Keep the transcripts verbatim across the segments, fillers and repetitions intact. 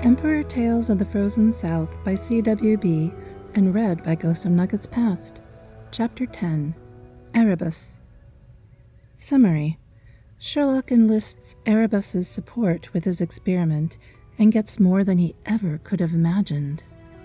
Emperor Tales of the Frozen South by C W B and read by Ghost of Nuggets Past. Chapter ten. Erebus. Summary. Sherlock enlists Erebus's support with his experiment and gets more than he ever could have imagined.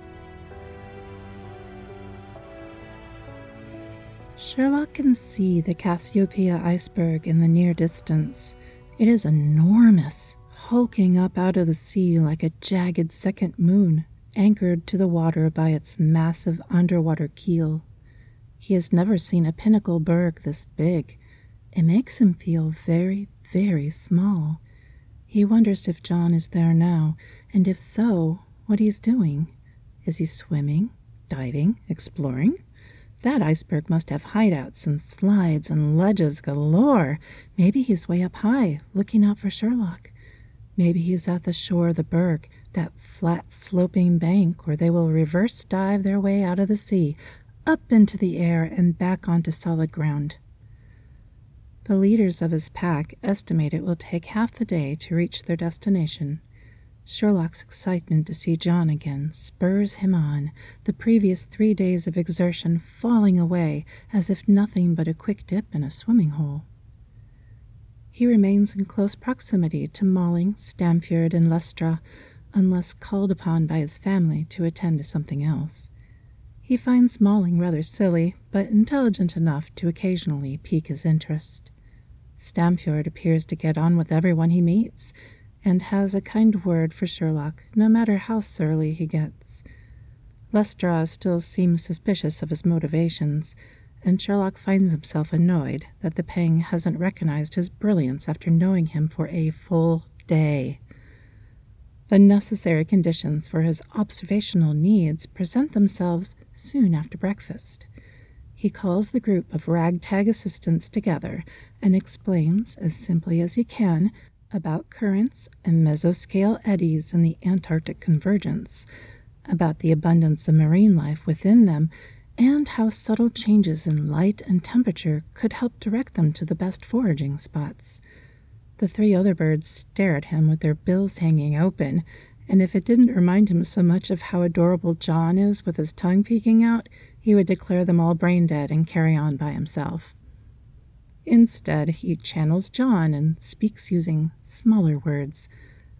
Sherlock can see the Cassiopeia iceberg in the near distance. It is enormous, hulking up out of the sea like a jagged second moon, anchored to the water by its massive underwater keel. He has never seen a pinnacle berg this big. It makes him feel very, very small. He wonders if John is there now, and if so, what he's doing. Is he swimming, diving, exploring? That iceberg must have hideouts and slides and ledges galore. Maybe he's way up high, looking out for Sherlock. Maybe he's at the shore of the berg, that flat, sloping bank where they will reverse dive their way out of the sea, up into the air and back onto solid ground. The leaders of his pack estimate it will take half the day to reach their destination. Sherlock's excitement to see John again spurs him on, the previous three days of exertion falling away as if nothing but a quick dip in a swimming hole. He remains in close proximity to Malling, Stamford, and Lestra, unless called upon by his family to attend to something else. He finds Malling rather silly, but intelligent enough to occasionally pique his interest. Stamford appears to get on with everyone he meets, and has a kind word for Sherlock, no matter how surly he gets. Lestrade still seems suspicious of his motivations, and Sherlock finds himself annoyed that the Peng hasn't recognized his brilliance after knowing him for a full day. The necessary conditions for his observational needs present themselves soon after breakfast. He calls the group of ragtag assistants together and explains, as simply as he can, about currents and mesoscale eddies in the Antarctic convergence, about the abundance of marine life within them, and how subtle changes in light and temperature could help direct them to the best foraging spots. The three other birds stare at him with their bills hanging open, and if it didn't remind him so much of how adorable John is with his tongue peeking out, he would declare them all brain dead and carry on by himself. Instead, he channels John and speaks using smaller words.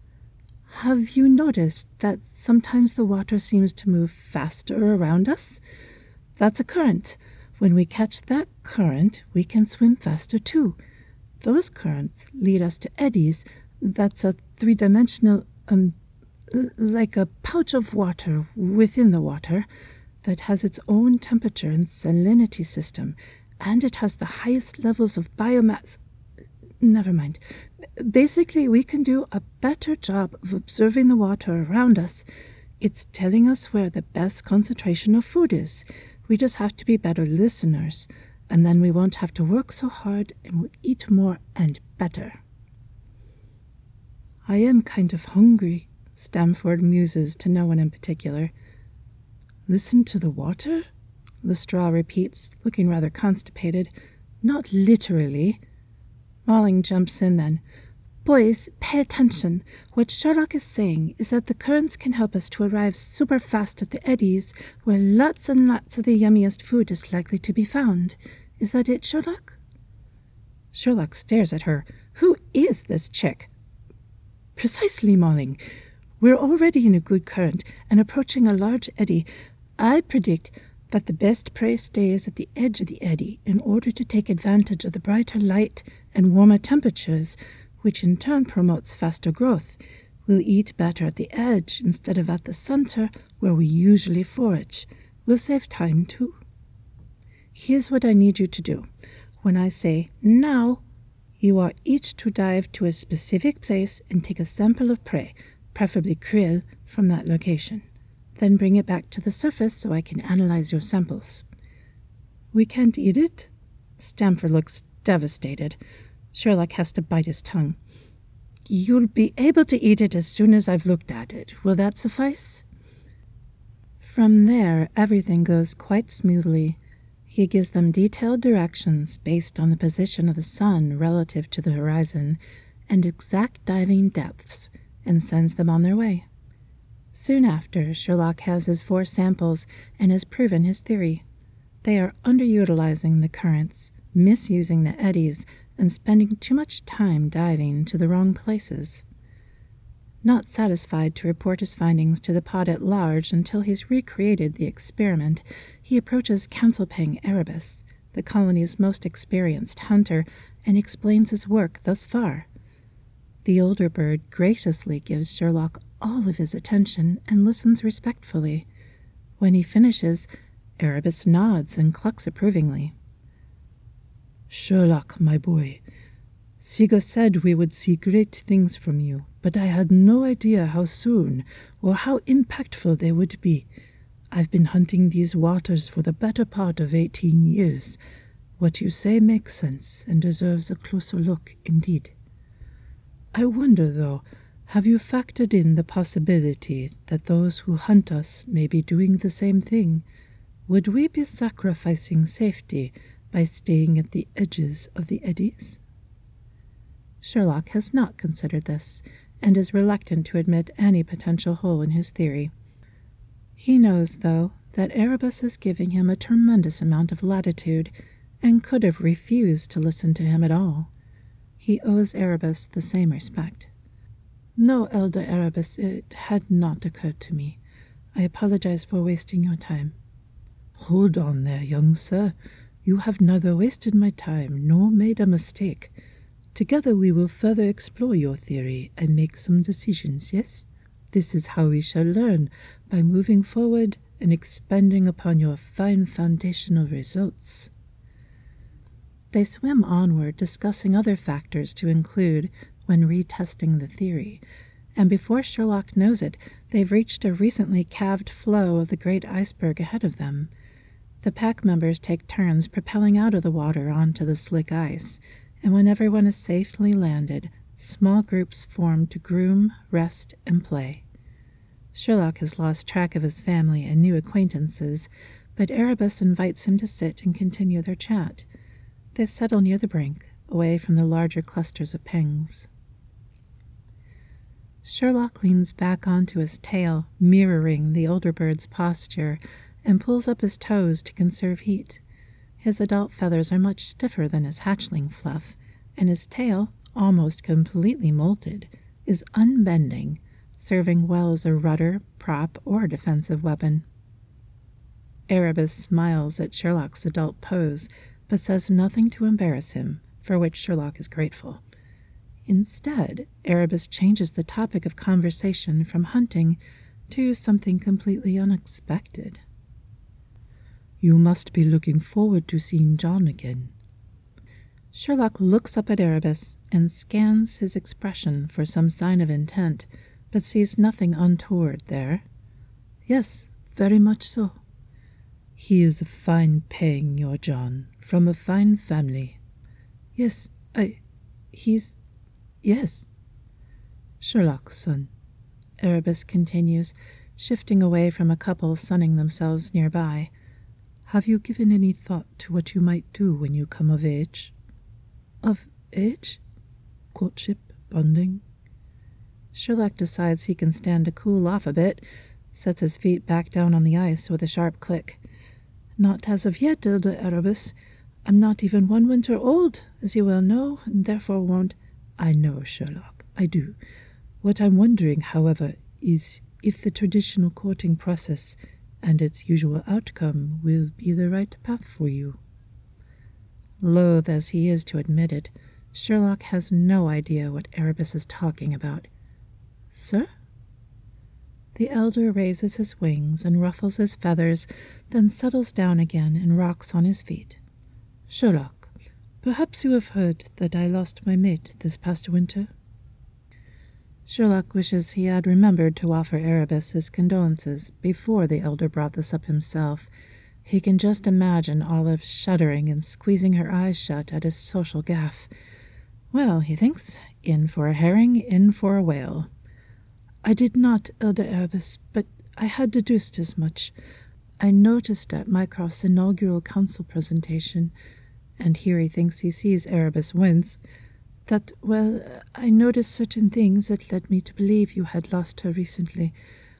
"Have you noticed that sometimes the water seems to move faster around us? That's a current. When we catch that current, we can swim faster too. Those currents lead us to eddies. That's a three-dimensional, um, like a pouch of water within the water that has its own temperature and salinity system, and it has the highest levels of biomass. Never mind. Basically, we can do a better job of observing the water around us. It's telling us where the best concentration of food is. We just have to be better listeners, and then we won't have to work so hard and we'll eat more and better." "I am kind of hungry," Stamford muses to no one in particular. "Listen to the water?" Lestrade repeats, looking rather constipated. "Not literally." Malling jumps in then. "Boys, pay attention. What Sherlock is saying is that the currents can help us to arrive super fast at the eddies, where lots and lots of the yummiest food is likely to be found. Is that it, Sherlock?" Sherlock stares at her. Who is this chick? "Precisely, Malling. We're already in a good current and approaching a large eddy. I predict that the best prey stays at the edge of the eddy in order to take advantage of the brighter light and warmer temperatures, which in turn promotes faster growth. We'll eat better at the edge instead of at the center where we usually forage. We'll save time too. Here's what I need you to do. When I say now, you are each to dive to a specific place and take a sample of prey, preferably krill, from that location. Then bring it back to the surface so I can analyze your samples." "We can't eat it?" Stamford looks devastated. Sherlock has to bite his tongue. "You'll be able to eat it as soon as I've looked at it. Will that suffice?" From there, everything goes quite smoothly. He gives them detailed directions based on the position of the sun relative to the horizon and exact diving depths, and sends them on their way. Soon after, Sherlock has his four samples and has proven his theory. They are underutilizing the currents, misusing the eddies, and spending too much time diving to the wrong places. Not satisfied to report his findings to the pod at large until he's recreated the experiment, he approaches Council Peng Erebus, the colony's most experienced hunter, and explains his work thus far. The older bird graciously gives Sherlock all of his attention and listens respectfully. When he finishes, Erebus nods and clucks approvingly. "Sherlock, my boy, Siga said we would see great things from you, but I had no idea how soon or how impactful they would be. I've been hunting these waters for the better part of eighteen years. What you say makes sense and deserves a closer look indeed. I wonder, though, have you factored in the possibility that those who hunt us may be doing the same thing? Would we be sacrificing safety by staying at the edges of the eddies?" Sherlock has not considered this, and is reluctant to admit any potential hole in his theory. He knows, though, that Erebus is giving him a tremendous amount of latitude, and could have refused to listen to him at all. He owes Erebus the same respect. "No, Elder Erebus, it had not occurred to me. I apologize for wasting your time." "Hold on there, young sir. You have neither wasted my time nor made a mistake. Together we will further explore your theory and make some decisions, yes? This is how we shall learn, by moving forward and expanding upon your fine foundational results." They swim onward, discussing other factors to include when retesting the theory, and before Sherlock knows it, they've reached a recently calved flow of the great iceberg ahead of them. The pack members take turns propelling out of the water onto the slick ice, and when everyone is safely landed, small groups form to groom, rest, and play. Sherlock has lost track of his family and new acquaintances, but Erebus invites him to sit and continue their chat. They settle near the brink, away from the larger clusters of pengs. Sherlock leans back onto his tail, mirroring the older bird's posture, and pulls up his toes to conserve heat. His adult feathers are much stiffer than his hatchling fluff, and his tail, almost completely molted, is unbending, serving well as a rudder, prop, or defensive weapon. Erebus smiles at Sherlock's adult pose, but says nothing to embarrass him, for which Sherlock is grateful. Instead, Erebus changes the topic of conversation from hunting to something completely unexpected. "You must be looking forward to seeing John again." Sherlock looks up at Erebus and scans his expression for some sign of intent, but sees nothing untoward there. "Yes, very much so. He is a fine Peng, your John, from a fine family." "Yes, I... he's... yes." "Sherlock, son," Erebus continues, shifting away from a couple sunning themselves nearby, "have you given any thought to what you might do when you come of age?" "Of age?" "Courtship, bonding." Sherlock decides he can stand to cool off a bit, sets his feet back down on the ice with a sharp click. "Not as of yet, Elder Erebus. I'm not even one winter old, as you well know, and therefore won't—" "I know, Sherlock, I do. What I'm wondering, however, is if the traditional courting process and its usual outcome will be the right path for you." Loath as he is to admit it, Sherlock has no idea what Erebus is talking about. "Sir?" The elder raises his wings and ruffles his feathers, then settles down again and rocks on his feet. "Sherlock, perhaps you have heard that I lost my mate this past winter?" Sherlock wishes he had remembered to offer Erebus his condolences before the elder brought this up himself. He can just imagine Olive shuddering and squeezing her eyes shut at his social gaffe. Well, he thinks, in for a herring, in for a whale. "I did not, Elder Erebus, but I had deduced as much. I noticed at Mycroft's inaugural council presentation," and here he thinks he sees Erebus wince, "that, well, I noticed certain things that led me to believe you had lost her recently.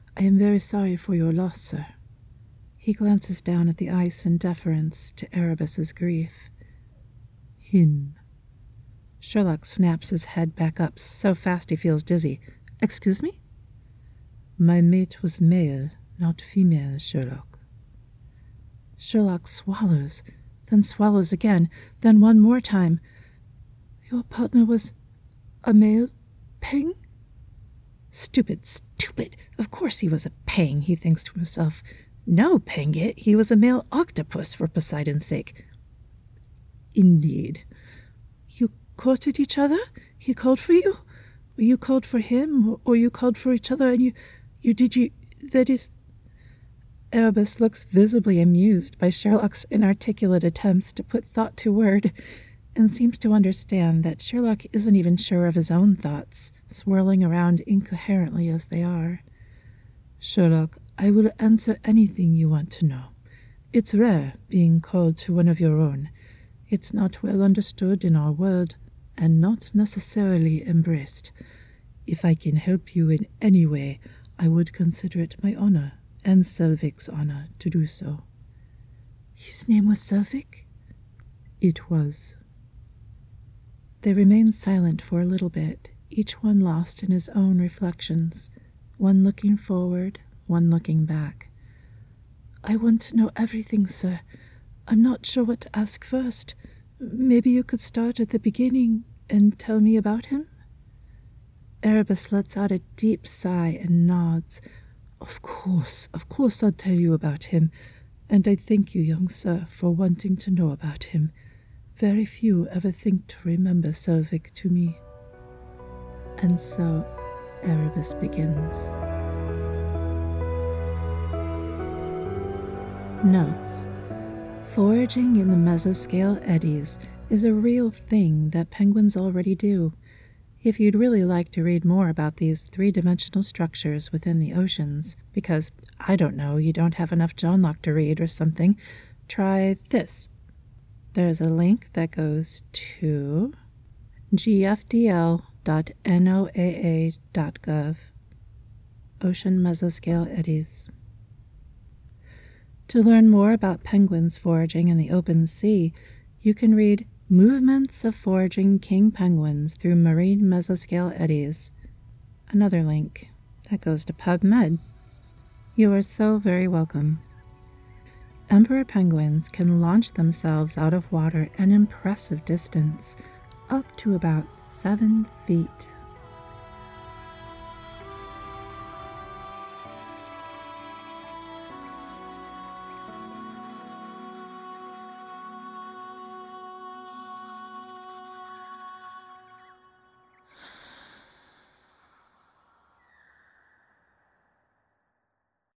I am very sorry for your loss, sir. He glances down at the ice in deference to Erebus's grief. Him. Sherlock snaps his head back up so fast he feels dizzy. Excuse me? My mate was male, not female, Sherlock. Sherlock swallows, then swallows again, then one more time. Your partner was a male Peng? Stupid, stupid. Of course he was a Peng, he thinks to himself. No, Pengit, he was a male octopus, for Poseidon's sake. Indeed. You courted each other? He called for you? Or you called for him? Or you called for each other and you... You did you... That is... Erebus looks visibly amused by Sherlock's inarticulate attempts to put thought to word, and seems to understand that Sherlock isn't even sure of his own thoughts, swirling around incoherently as they are. Sherlock, I will answer anything you want to know. It's rare, being called to one of your own. It's not well understood in our world, and not necessarily embraced. If I can help you in any way, I would consider it my honor, and Selvig's honor, to do so. His name was Selvig? It was. They remained silent for a little bit, each one lost in his own reflections, one looking forward, one looking back. I want to know everything, sir. I'm not sure what to ask first. Maybe you could start at the beginning and tell me about him? Erebus lets out a deep sigh and nods. Of course, of course I'll tell you about him, and I thank you, young sir, for wanting to know about him. Very few ever think to remember Selvig to me. And so Erebus begins. Notes. Foraging in the mesoscale eddies is a real thing that penguins already do. If you'd really like to read more about these three-dimensional structures within the oceans, because, I don't know, you don't have enough John Locke to read or something, try this. There's a link that goes to g f d l dot n o a a dot gov, Ocean Mesoscale Eddies. To learn more about penguins foraging in the open sea, you can read Movements of Foraging King Penguins Through Marine Mesoscale Eddies. Another link that goes to PubMed. You are so very welcome. Emperor penguins can launch themselves out of water an impressive distance, up to about seven feet.